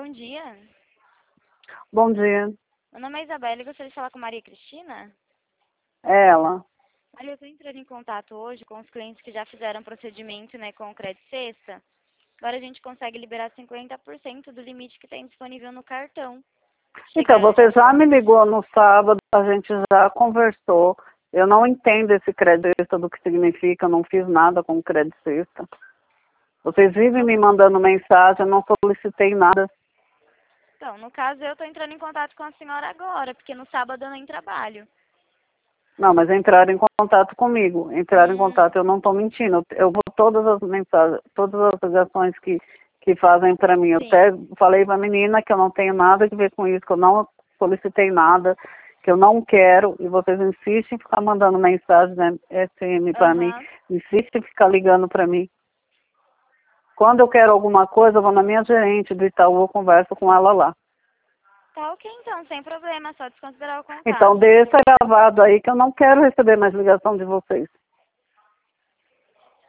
bom dia. Bom dia. Meu nome é Isabela e gostaria de falar com Maria Cristina. É ela. Maria, eu estou entrando em contato hoje com os clientes que já fizeram procedimento, né, com o Credit Sexta. Agora a gente consegue liberar 50% do limite que tem disponível no cartão. Então, Chegaram você já falar. me ligou no sábado, a gente já conversou. Eu não entendo esse crédito do que significa, eu não fiz nada com o crédito sexta. Vocês vivem me mandando mensagem, eu não solicitei nada. Então, no caso, eu estou entrando em contato com a senhora agora, porque no sábado eu nem trabalho. Não, mas entraram em contato comigo. Entraram em contato, eu não estou mentindo. Eu vou todas as mensagens, todas as ligações que fazem para mim. Eu Sim. até falei para a menina que eu não tenho nada a ver com isso, que eu não solicitei nada, que eu não quero, e vocês insistem em ficar mandando mensagem, né, SM para mim, Aham. insistem em ficar ligando para mim. Quando eu quero alguma coisa, eu vou na minha gerente do Itaú, eu converso com ela lá. Tá ok, então, sem problema, é só desconsiderar o Então contato. deixa gravado aí que eu não quero receber mais ligação de vocês.